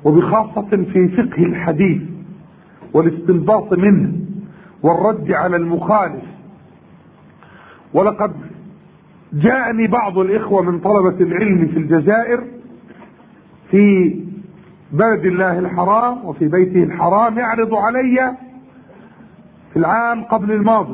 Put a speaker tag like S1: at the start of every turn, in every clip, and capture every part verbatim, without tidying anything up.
S1: وبخاصة في فقه الحديث والاستنباط منه والرد على المخالف. ولقد جاءني بعض الإخوة من طلبة العلم في الجزائر في بلد الله الحرام وفي بيته الحرام يعرض علي في العام قبل الماضي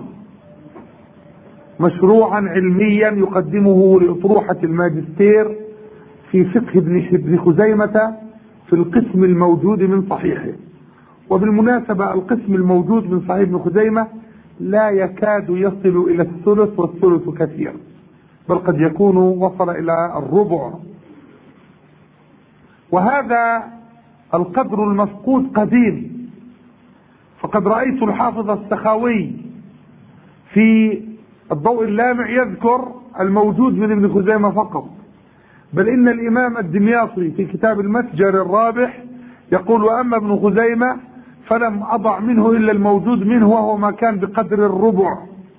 S1: مشروعا علميا يقدمه لأطروحة الماجستير في فقه ابن خزيمة في القسم الموجود من صحيحه. وبالمناسبة القسم الموجود من صحيح ابن خزيمة لا يكاد يصل إلى الثلث، والثلث كثير، بل قد يكون وصل إلى الربع. وهذا القدر المفقود قديم، فقد رأيت الحافظ السخاوي في الضوء اللامع يذكر الموجود من ابن خزيمة فقط، بل إن الإمام الدمياطي في كتاب المتجر الرابح يقول: وأما ابن خزيمة فلم أضع منه إلا الموجود منه وهو ما كان بقدر الربع.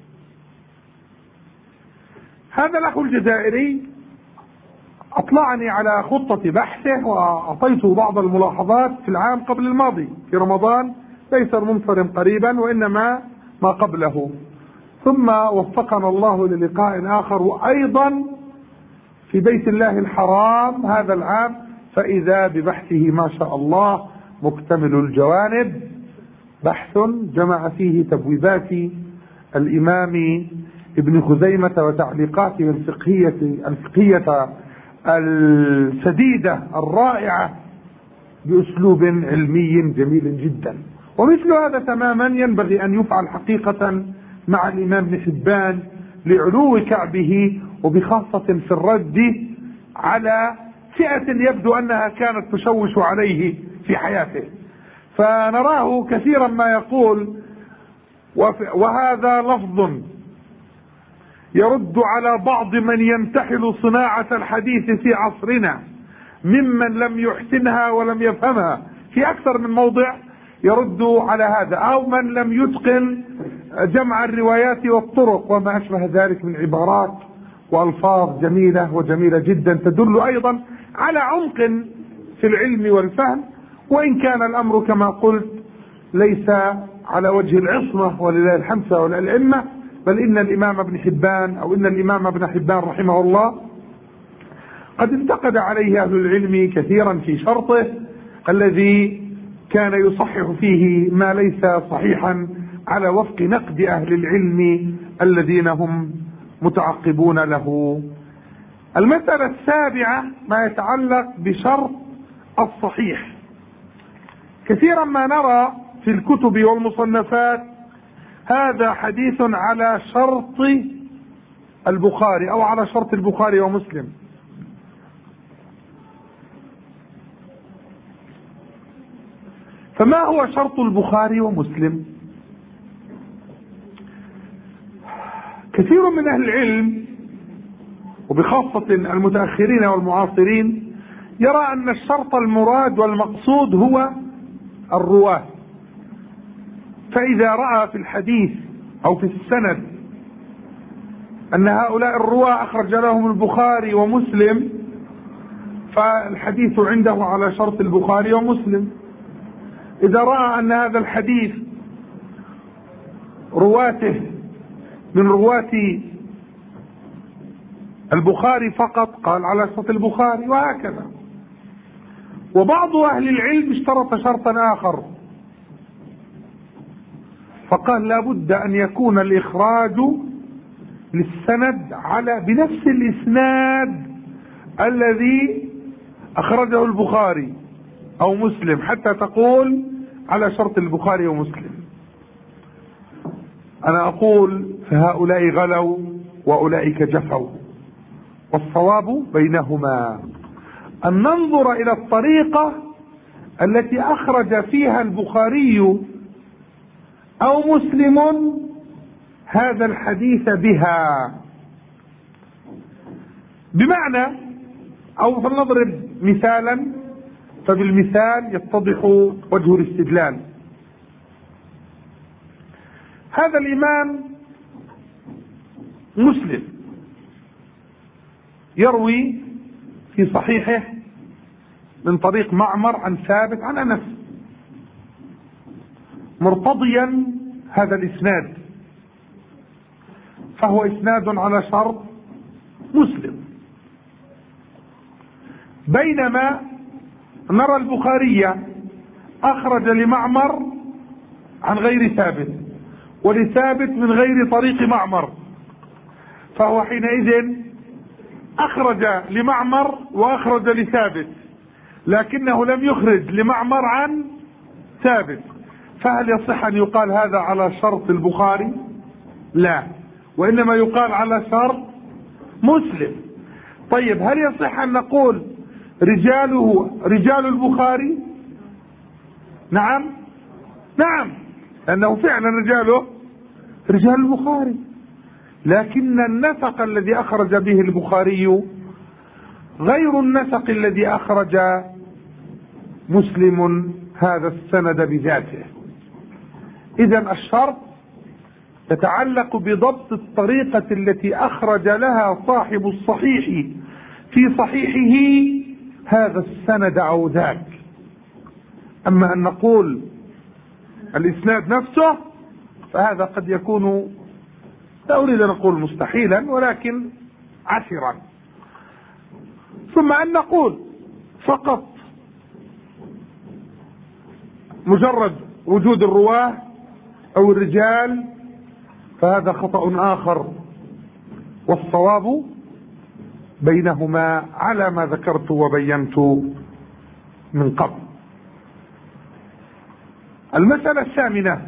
S1: هذا الأخ الجزائري أطلعني على خطة بحثه وأعطيته بعض الملاحظات في العام قبل الماضي في رمضان، ليس المنصرم قريبا وإنما ما قبله. ثم وفقنا الله للقاء آخر وأيضا في بيت الله الحرام هذا العام، فإذا ببحثه ما شاء الله مكتمل الجوانب، بحث جمع فيه تبويبات الإمام ابن خزيمة وتعليقاته الفقهية الفقهية السديدة الرائعة بأسلوب علمي جميل جدا. ومثل هذا تماما ينبغي أن يفعل حقيقة مع الإمام ابن حبان لعلو كعبه، وبخاصة في الرد على فئة يبدو أنها كانت تشوش عليه في حياته. فنراه كثيرا ما يقول، وهذا لفظ يرد على بعض من ينتحل صناعة الحديث في عصرنا ممن لم يحسنها ولم يفهمها، في أكثر من موضع يرد على هذا، أو من لم يتقن جمع الروايات والطرق وما أشبه ذلك من عبارات وألفاظ جميلة وجميلة جدا تدل أيضا على عمق في العلم والفهم، وإن كان الأمر كما قلت ليس على وجه العصمة ولله الحمد ولا الأئمة، بل إن الإمام ابن حبان أو إن الإمام ابن حبان رحمه الله قد انتقد عليه أهل العلم كثيرا في شرطه الذي كان يصحح فيه ما ليس صحيحا على وفق نقد أهل العلم الذين هم متعقبون له. المسألة السابعة ما يتعلق بشرط الصحيح. كثيرا ما نرى في الكتب والمصنفات هذا حديث على شرط البخاري أو على شرط البخاري ومسلم. فما هو شرط البخاري ومسلم؟ كثير من أهل العلم وبخاصة المتأخرين والمعاصرين يرى أن الشرط المراد والمقصود هو الرواة، فإذا رأى في الحديث أو في السند أن هؤلاء الرواة أخرج لهم البخاري ومسلم فالحديث عنده على شرط البخاري ومسلم. إذا رأى أن هذا الحديث رواته من رواة البخاري فقط قال على شرط البخاري، وهكذا. وبعض أهل العلم اشترط شرطا آخر فقال لا بد أن يكون الإخراج للسند على بنفس الإسناد الذي أخرجه البخاري أو مسلم حتى تقول على شرط البخاري ومسلم. أنا أقول فهؤلاء غلوا وأولئك جفوا، والصواب بينهما أن ننظر إلى الطريقة التي أخرج فيها البخاري أو مسلم هذا الحديث بها. بمعنى، أو فلنضرب مثالا فبالمثال يتضح وجه الاستدلال. هذا الإمام مسلم يروي في صحيحه من طريق معمر عن ثابت عن أنس مرتضيا هذا الإسناد، فهو إسناد على شرط مسلم. بينما نرى البخاري أخرج لمعمر عن غير ثابت ولثابت من غير طريق معمر، فهو حينئذ أخرج لمعمر وأخرج لثابت، لكنه لم يخرج لمعمر عن ثابت. فهل يصح أن يقال هذا على شرط البخاري؟ لا، وإنما يقال على شرط مسلم. طيب هل يصح أن نقول رجاله رجال البخاري؟ نعم نعم، لأنه فعلا رجاله رجال البخاري، لكن النسق الذي أخرج به البخاري غير النسق الذي أخرج مسلم هذا السند بذاته. إذن الشرط يتعلق بضبط الطريقة التي أخرج لها صاحب الصحيح في صحيحه هذا السند أو ذاك. أما أن نقول الإسناد نفسه فهذا قد يكون، لا أريد أن أقول مستحيلا، ولكن عسرا. ثم أن نقول فقط مجرد وجود الرواه أو الرجال فهذا خطأ آخر، والصواب بينهما على ما ذكرت وبينت من قبل. المسألة الثامنة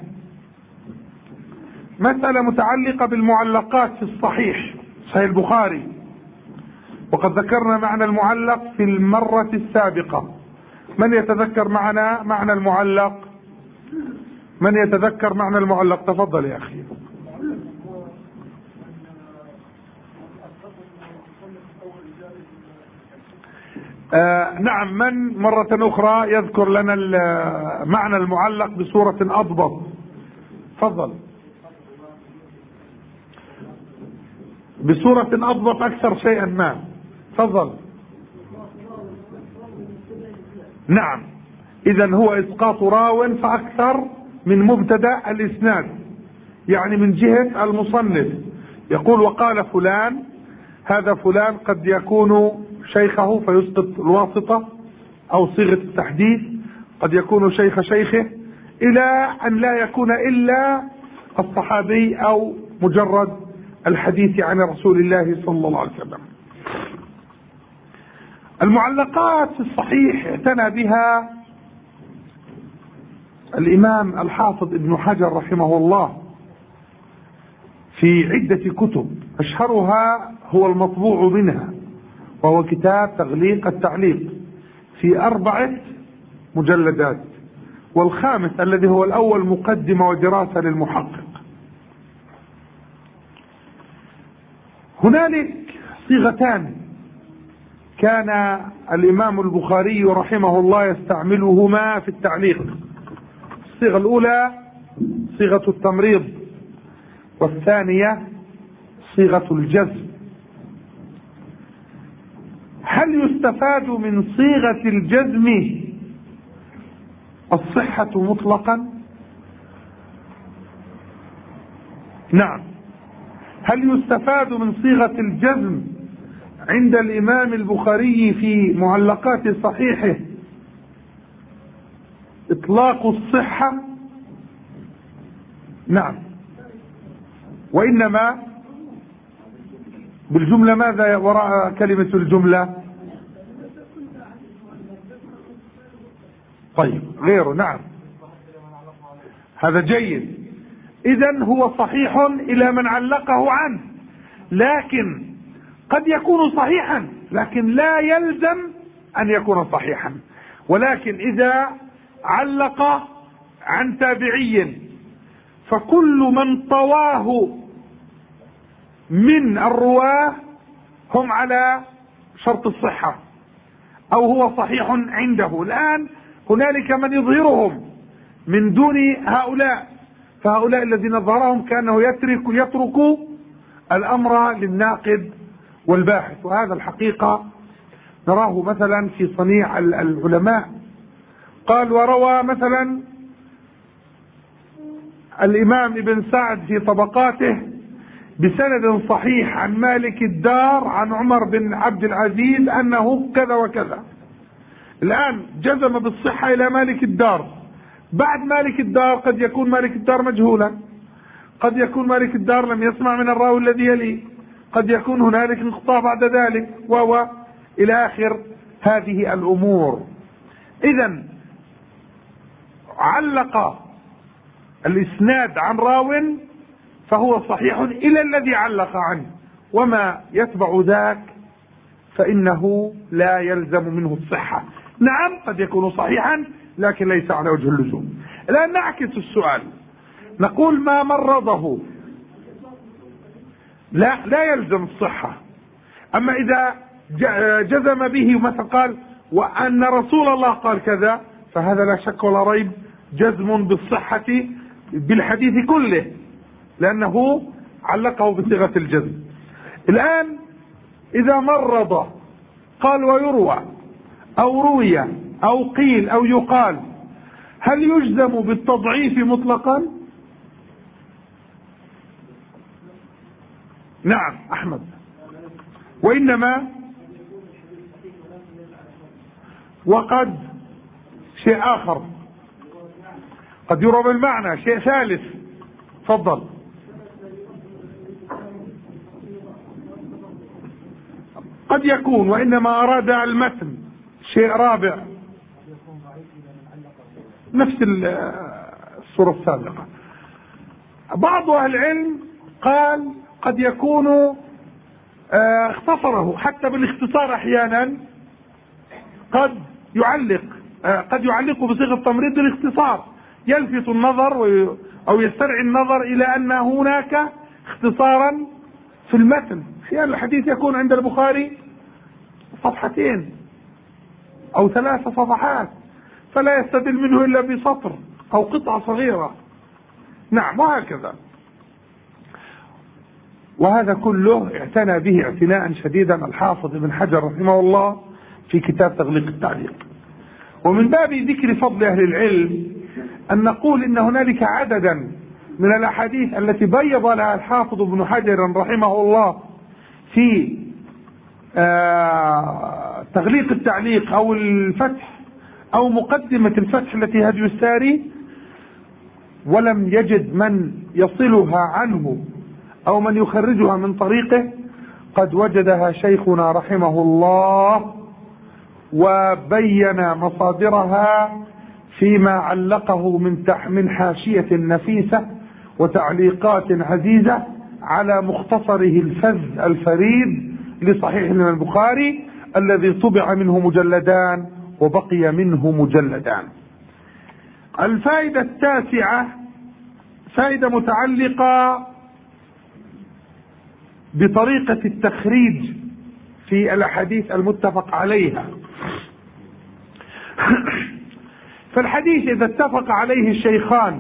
S1: مسألة متعلقة بالمعلقات في الصحيح صحيح البخاري، وقد ذكرنا معنى المعلق في المرة السابقة. من يتذكر معنا معنى المعلق؟ من يتذكر معنى المعلق؟ تفضل يا أخي. آه نعم، من مرة أخرى يذكر لنا معنى المعلق بصورة أضبط؟ تفضل. بصورة أضبط أكثر شيئا ما. تفضل. نعم، إذن هو إسقاط راو فأكثر من مبتدأ الإسناد، يعني من جهة المصنف يقول وقال فلان، هذا فلان قد يكون شيخه فيسقط الواسطة أو صيغة التحديث، قد يكون شيخ شيخه، إلى أن لا يكون إلا الصحابي أو مجرد الحديث عن رسول الله صلى الله عليه وسلم. المعلقات في الصحيح اعتنى بها الإمام الحافظ ابن حجر رحمه الله في عدة كتب، أشهرها هو المطبوع منها وهو كتاب تغليق التعليق في أربعة مجلدات، والخامس الذي هو الأول مقدمة ودراسة للمحقق. هنالك صيغتان كان الإمام البخاري رحمه الله يستعملهما في التعليق. الصيغة الأولى صيغة التمريض، والثانية صيغة الجزم. هل يستفاد من صيغة الجزم الصحة مطلقا؟ نعم. هل يستفاد من صيغة الجزم عند الإمام البخاري في معلقات صحيحه إطلاق الصحة؟ نعم. وإنما بالجملة ماذا وراء كلمة الجملة؟ طيب غيره. نعم، هذا جيد. إذن هو صحيح إلى من علقه عنه، لكن قد يكون صحيحا لكن لا يلزم أن يكون صحيحا. ولكن إذا علق عن تابعي فكل من طواه من الرواه هم على شرط الصحة أو هو صحيح عنده. الآن هنالك من يظهرهم من دون هؤلاء، فهؤلاء الذين ظهرهم كأنه يترك يترك الأمر للناقد والباحث، وهذا الحقيقة نراه مثلا في صنيع العلماء. قال وروى مثلا الإمام ابن سعد في طبقاته بسند صحيح عن مالك الدار عن عمر بن عبد العزيز أنه كذا وكذا. الآن جزم بالصحة إلى مالك الدار. بعد مالك الدار قد يكون مالك الدار مجهولا، قد يكون مالك الدار لم يسمع من الراوي الذي يليه، قد يكون هنالك انقطاع بعد ذلك وهو إلى آخر هذه الأمور. إذن علق الإسناد عن راو فهو صحيح إلى الذي علق عنه، وما يتبع ذاك فإنه لا يلزم منه الصحة. نعم قد يكون صحيحا لكن ليس على وجه اللزوم. الآن نعكس السؤال، نقول ما مرضه لا لا يلزم الصحة. أما إذا جزم به مثلا قال وأن رسول الله قال كذا فهذا لا شك ولا ريب جزم بالصحة بالحديث كله، لأنه علقه بصيغة الجزم. الآن إذا مرض قال ويروى أو روي أو قيل أو يقال، هل يجزم بالتضعيف مطلقا؟ نعم أحمد. وإنما وقد شيء آخر، قد يروى بالمعنى شيء ثالث. تفضل. قد يكون وإنما أراد المتن شيء رابع، نفس الصورة السابقة. بعض أهل العلم قال قد يكون اختصره، حتى بالاختصار أحيانا قد يعلق قد يعلق بصيغة التمريض بالاختصار، يلفت النظر أو يستدعي النظر إلى أن هناك اختصارا في المتن. أحيانا الحديث يكون عند البخاري صفحتين أو ثلاث صفحات فلا يستدل منه إلا بسطر أو قطعة صغيرة. نعم وهكذا. وهذا كله اعتنى به اعتناء شديدا الحافظ ابن حجر رحمه الله في كتاب تغليق التعليق. ومن باب ذكر فضل أهل العلم أن نقول إن هنالك عددا من الأحاديث التي بيض لها الحافظ ابن حجر رحمه الله في آه تغليق التعليق أو الفتح أو مقدمة الفتح التي هدي الساري، ولم يجد من يصلها عنه أو من يخرجها من طريقه. قد وجدها شيخنا رحمه الله وبين مصادرها فيما علقه من من حاشية نفيسة وتعليقات عزيزة على مختصره الفذ الفريد لصحيح الإمام البخاري الذي طبع منه مجلدان وبقي منه مجلدان. الفائدة التاسعة فائدة متعلقة بطريقة التخريج في الأحاديث المتفق عليها. فالحديث إذا اتفق عليه الشيخان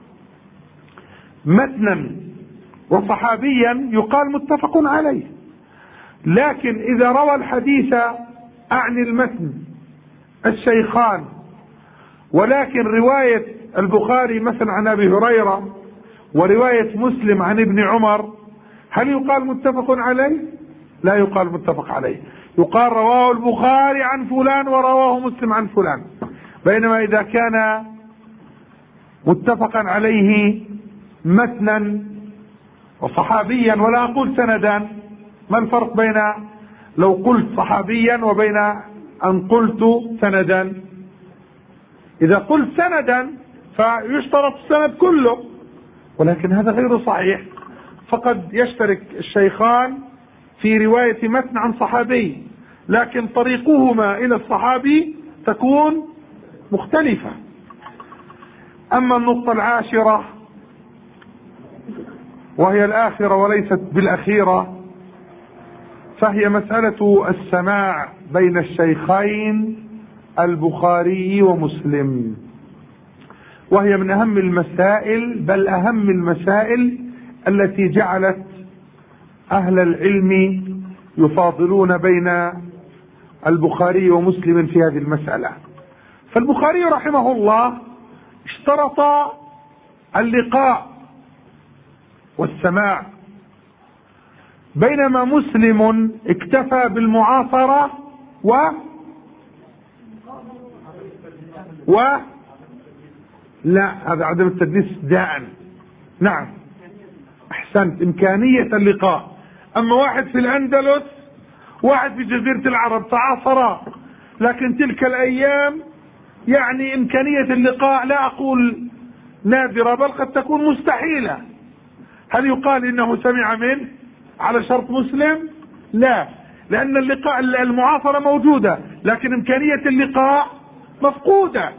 S1: متنا وصحابيا يقال متفق عليه، لكن إذا روى الحديث أعني المتن الشيخان ولكن رواية البخاري مثلا عن أبي هريرة ورواية مسلم عن ابن عمر، هل يقال متفق عليه؟ لا يقال متفق عليه، يقال رواه البخاري عن فلان ورواه مسلم عن فلان. بينما إذا كان متفقا عليه متنا وصحابيا، ولا أقول سندا، ما الفرق بين لو قلت صحابيا وبين أن قلت سندا؟ إذا قلت سندا فيشترط السند كله، ولكن هذا غير صحيح، فقد يشترك الشيخان في رواية متن عن صحابي لكن طريقهما إلى الصحابي تكون مختلفة. أما النقطة العاشرة وهي الآخرة وليست بالأخيرة، فهي مسألة السماع بين الشيخين البخاري ومسلم، وهي من أهم المسائل بل أهم المسائل التي جعلت أهل العلم يفاضلون بين البخاري ومسلم في هذه المسألة. فالبخاري رحمه الله اشترط اللقاء والسماع، بينما مسلم اكتفى بالمعاصرة و و لا، هذا عدم التدليس داء. نعم احسنت، امكانية اللقاء. اما واحد في الاندلس، واحد في جزيرة العرب، تعاصرا، لكن تلك الايام يعني امكانية اللقاء لا اقول نادرة، بل قد تكون مستحيلة. هل يقال انه سمع منه على شرط مسلم؟ لا، لان اللقاء المعاصرة موجودة، لكن امكانية اللقاء مفقودة.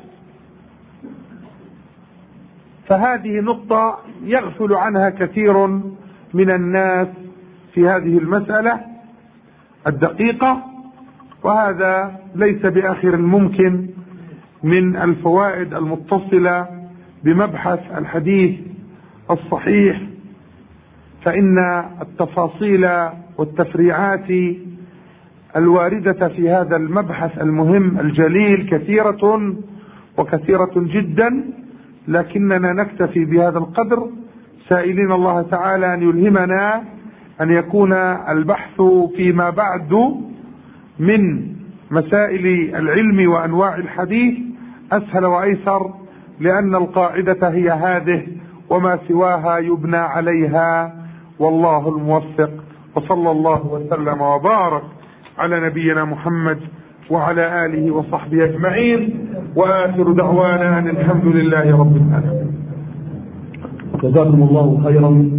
S1: فهذه نقطة يغفل عنها كثير من الناس في هذه المسألة الدقيقة، وهذا ليس بآخر الممكن من الفوائد المتصلة بمبحث الحديث الصحيح. فإن التفاصيل والتفريعات الواردة في هذا المبحث المهم الجليل كثيرة وكثيرة جدا، لكننا نكتفي بهذا القدر، سائلين الله تعالى أن يلهمنا أن يكون البحث فيما بعد من مسائل العلم وأنواع الحديث أسهل وأيسر، لأن القاعدة هي هذه وما سواها يبنى عليها، والله الموفق. وصلى الله وسلم وبارك على نبينا محمد وعلى آله وصحبه أجمعين، وآخر دعوانا أن الحمد لله رب العالمين.
S2: جزاكم الله خيرا.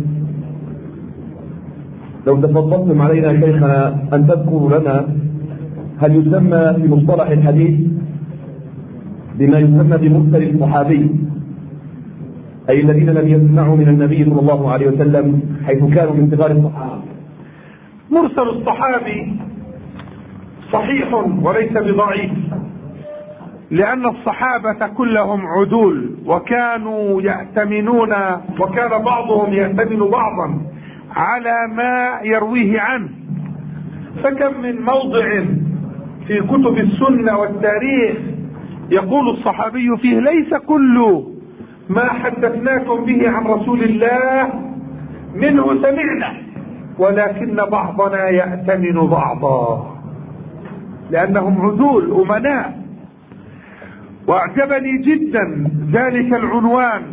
S2: لو تفضلتم علينا شيخنا أن تذكروا لنا هل يسمى في مصطلح الحديث بما يسمى بمرسل الصحابي، أي الذين لم يسمعوا من النبي صلى الله عليه وسلم حيث كانوا من صغار الصحابة؟
S1: مرسل الصحابي صحيح وليس بضعيف، لأن الصحابة كلهم عدول، وكانوا يأتمنون، وكان بعضهم يأتمن بعضا على ما يرويه عنه. فكم من موضع في كتب السنة والتاريخ يقول الصحابي فيه: ليس كل ما حدثناكم به عن رسول الله منه سمعنا، ولكن بعضنا يأتمن بعضا، لأنهم عدول أمناء. وأعجبني جدا ذلك العنوان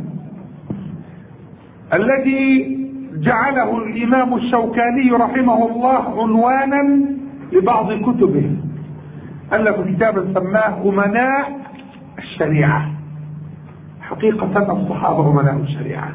S1: الذي جعله الإمام الشوكاني رحمه الله عنوانا لبعض كتبه. ألف كتابا سماه أمناء الشريعة. حقيقة الصحابة أمناء الشريعة،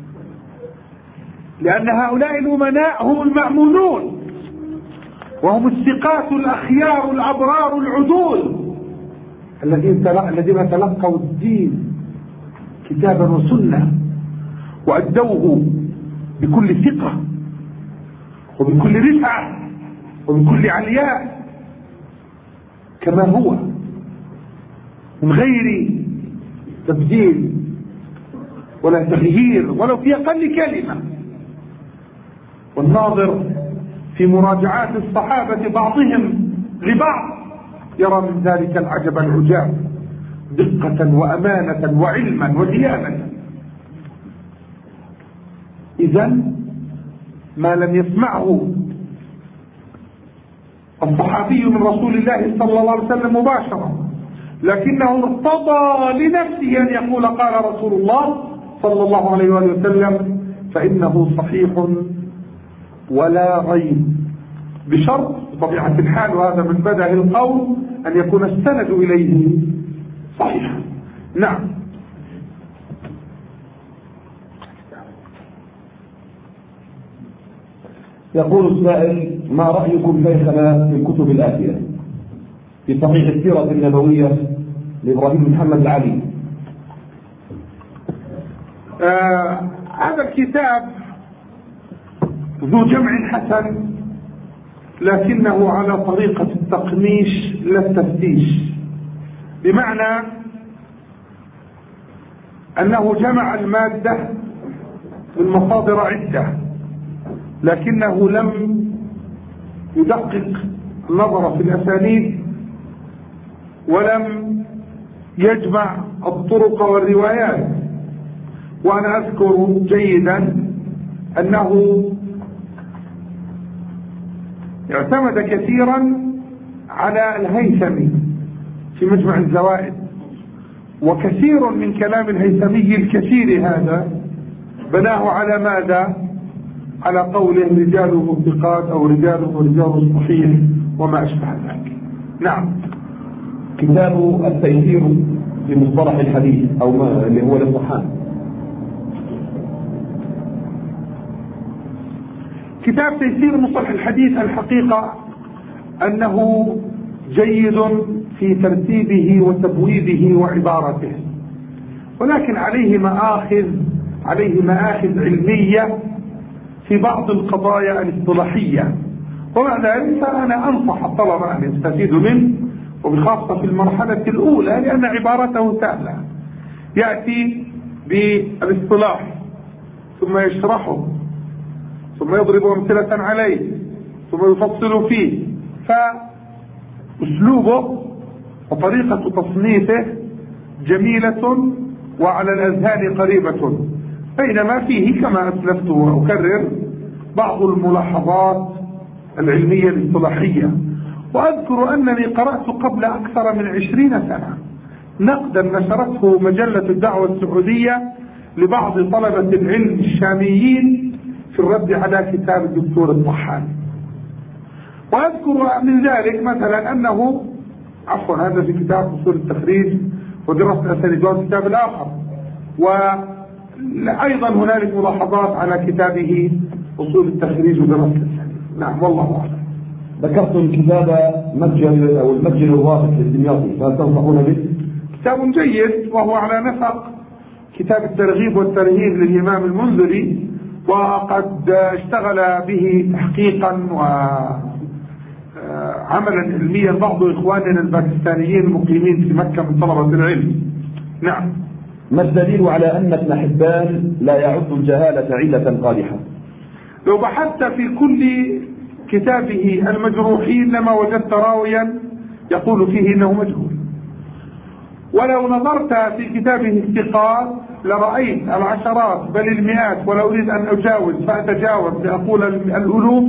S1: لأن هؤلاء الأمناء هم المأمونون، وهم الثقات الأخيار الأبرار العدول الذين الذين تلقوا الدين كتابا وسنة وأدوه بكل ثقة وبكل رفعة وبكل علياء كما هو، من غير تبديل ولا تغيير ولو في أقل كلمة. والناظر في مراجعات الصحابة بعضهم لبعض يرى من ذلك العجب العجاب، دقة وأمانة وعلما وديانة. إذن ما لم يسمعه الصحابي من رسول الله صلى الله عليه وسلم مباشرة، لكنه ارتضى لنفسه أن يقول قال رسول الله صلى الله عليه وآله وسلم، فإنه صحيح ولا ريب، بشرط بطبيعة الحال، وهذا من بدء القول، أن يكون السند إليه صحيحا. نعم.
S2: يقول السائل: ما رأيكم شيخنا في الكتب الآتية؟ في صحيح السيرة النبوية لإبراهيم محمد العلي.
S1: آه هذا الكتاب ذو جمع حسن، لكنه على طريقة التقميش لا التفتيش، بمعنى أنه جمع المادة من مصادر عدة، لكنه لم يدقق النظر في الأسانيد ولم يجمع الطرق والروايات. وأنا أذكر جيدا أنه اعتمد كثيرا على الهيثمي في مجمع الزوائد، وكثير من كلام الهيثمي الكثير هذا بناه على ماذا؟ على قوله رجاله ثقات أو رجاله رجال صحيح وما أشبه ذلك. نعم.
S2: كتاب التيسير في مصطلح الحديث أو ما اللي هو الامتحان.
S1: كتاب تيسير مصطلح الحديث الحقيقة أنه جيد في ترتيبه وتبويبه وعبارته، ولكن عليه مآخذ عليه مآخذ علمية في بعض القضايا الاصطلاحية، ومع ذلك فأنا أنصح الطلبة أن يستفيدوا منه، وبخاصة في المرحلة الأولى، لأن عبارته سهلة. يأتي بالاصطلاح ثم يشرحه ثم يضرب أمثلة عليه ثم يفصل فيه، فأسلوبه وطريقة تصنيفه جميلة وعلى الأذهان قريبة، بينما فيه كما أسلفت وأكرر بعض الملاحظات العلمية الاصطلاحية. وأذكر أنني قرأت قبل أكثر من عشرين سنة نقدا نشرته مجلة الدعوة السعودية لبعض طلبة العلم الشاميين في الرد على كتاب الدكتور الطحان. وأذكر من ذلك مثلا أنه عفوا هذا في كتاب أصول التخريج ودراسة الأسانيد، كتاب الآخر، وأيضا هنالك ملاحظات على كتابه أصول التخريج ودراسة الأسانيد. نعم والله أعلم.
S2: ذكرتم كتاب متجر أو المتجر الواضح للدمياطي، فهل تنصحون به؟
S1: كتاب جيد وهو على نسق كتاب الترغيب والترهيب للإمام المنذري، وقد اشتغل به تحقيقا وعملا علميا بعض إخواننا الباكستانيين المقيمين في مكة من طلبة العلم. نعم.
S2: ما الدليل على أن ابن حبان لا يعد الجهالة علة قادحة؟
S1: لو بحثت في كل كتابه المجروحين لما وجدت راويا يقول فيه إنه مجهول، ولو نظرت في كتابه الثقات لرأيت العشرات بل المئات، ولو أريد أن أجاوز فأتجاوز لأقول الألوف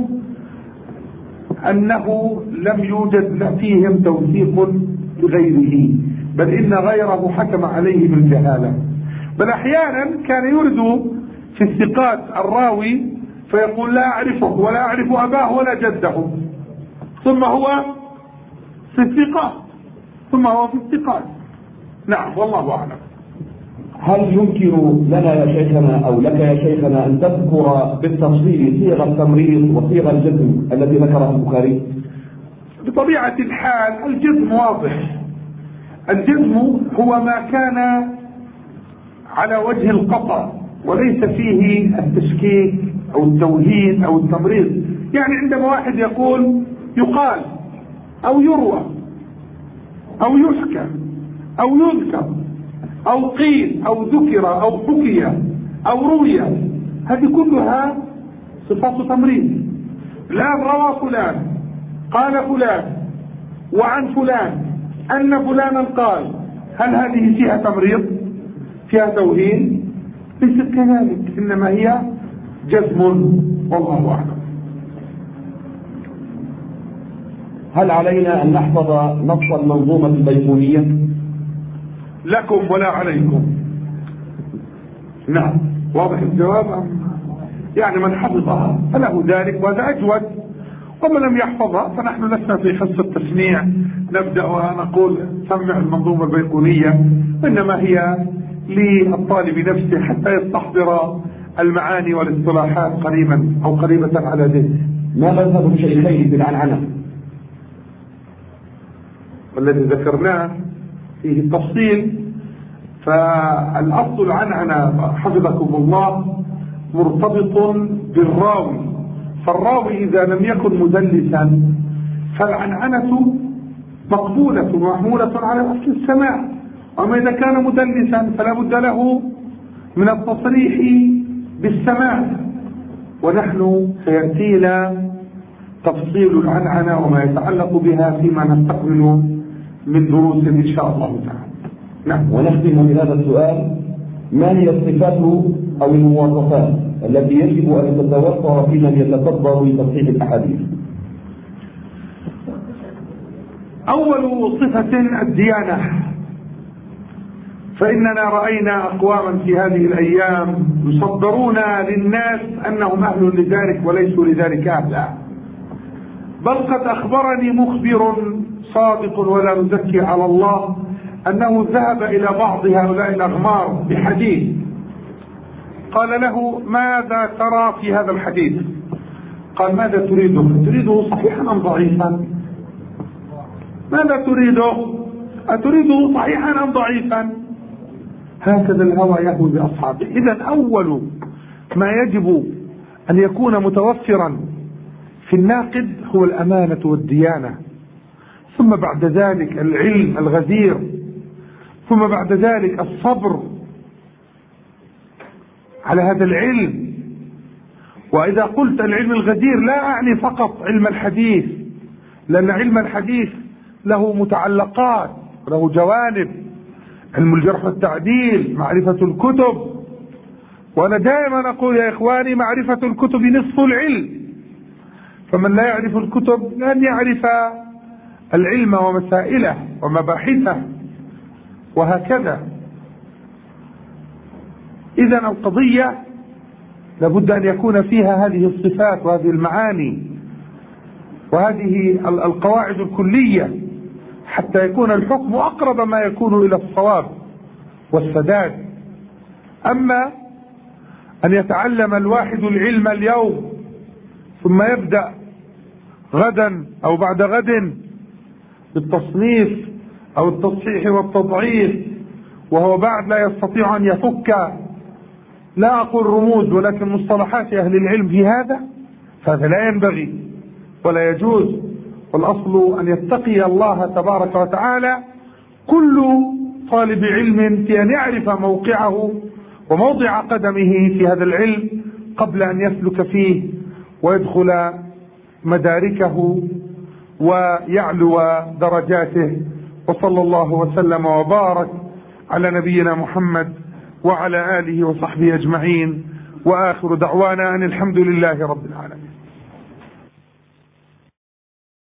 S1: أنه لم يوجد فيهم توثيق لغيره، بل إن غيره حكم عليه بالجهالة. بل أحيانا كان يرد في الثقات الراوي فيقول لا أعرفه ولا أعرف أباه ولا جده، ثم هو في الثقات ثم هو في الثقات. نعم والله أعلم.
S2: هل يمكن لنا يا شيخنا أو لك يا شيخنا أن تذكر بالتفصيل صيغ التمريض وصيغ الجزم التي ذكرها البخاري؟
S1: بطبيعة الحال الجزم واضح. الجزم هو ما كان على وجه القطع وليس فيه التشكيك أو التوهين أو التمريض. يعني عندما واحد يقول يقال أو يروى أو يحكى أو يذكر أو قيل أو ذكر أو حكي أو روي، هذه كلها صفات تمريض. الآن روى فلان قال فلان وعن فلان أن فلانا قال، هل هذه فيها تمريض؟ فيها توهين؟ ليست كذلك، إنما هي جزم والله أعلم.
S2: هل علينا أن نحفظ نص المنظومة البيقونية؟
S1: لكم ولا عليكم. نعم واضح الجواب. يعني من حفظها فله ذلك وهذا أجود، ومن لم يحفظها فنحن لسنا في حصة تسميع نبدأ ونقول سمع المنظومة البيقونية، إنما هي للطالب نفسه حتى يستحضر المعاني والاصطلاحات قريبا أو قريبة على ذهنه.
S2: ما مذهب الشيخين في العنعنة؟
S1: والذي ذكرناه فيه التفصيل. فالأصل العنعنة حفظكم الله مرتبط بالراوي، فالراوي إذا لم يكن مدلسا فالعنعنة مقبولة ومحمولة على أصل السماع، وما إذا كان مدلسا فلا بد له من التصريح بالسماع. ونحن سيأتينا تفصيل العنعنة وما يتعلق بها فيما نستقبل من دروس إن شاء الله تعالى.
S2: نعم. ونختم بهذا السؤال: ما هي الصفات أو المواصفات التي يجب أن تتوفر في من يتصدر لتصحيح الأحاديث؟
S1: أول صفة الديانة، فإننا رأينا أقواما في هذه الأيام يصدرون للناس أنهم أهل لذلك وليسوا لذلك أهلا، بل قد أخبرني مخبر صادق ولا نزكي على الله أنه ذهب إلى بعض هؤلاء الأغمار بحديث، قال له: ماذا ترى في هذا الحديث؟ قال: ماذا تريده؟ تريده صحيحا أم ضعيفا؟ ماذا تريده؟ أتريده صحيحا أم ضعيفا؟ هكذا الهوى يهوي بأصحابه. إذن أول ما يجب أن يكون متوفرا في الناقد هو الأمانة والديانة، ثم بعد ذلك العلم الغزير، ثم بعد ذلك الصبر على هذا العلم. وإذا قلت العلم الغزير لا أعني فقط علم الحديث، لأن علم الحديث له متعلقات، له جوانب: علم الجرح والتعديل، معرفة الكتب. وأنا دائما أقول يا إخواني: معرفة الكتب نصف العلم، فمن لا يعرف الكتب لن يعرف العلم ومسائله ومباحثه، وهكذا. إذن القضية لابد أن يكون فيها هذه الصفات وهذه المعاني وهذه القواعد الكلية، حتى يكون الحكم أقرب ما يكون إلى الصواب والسداد. أما أن يتعلم الواحد العلم اليوم ثم يبدأ غدا أو بعد غد بالتصنيف أو التصحيح والتضعيف، وهو بعد لا يستطيع أن يفك، لا أقول رموز ولكن مصطلحات أهل العلم في هذا، فهذا لا ينبغي ولا يجوز. والأصل أن يتقي الله تبارك وتعالى كل طالب علم في أن يعرف موقعه وموضع قدمه في هذا العلم قبل أن يسلك فيه ويدخل مداركه ويعلو درجاته. وصلى الله وسلم وبارك على نبينا محمد وعلى آله وصحبه أجمعين، وآخر دعوانا أن الحمد لله رب العالمين.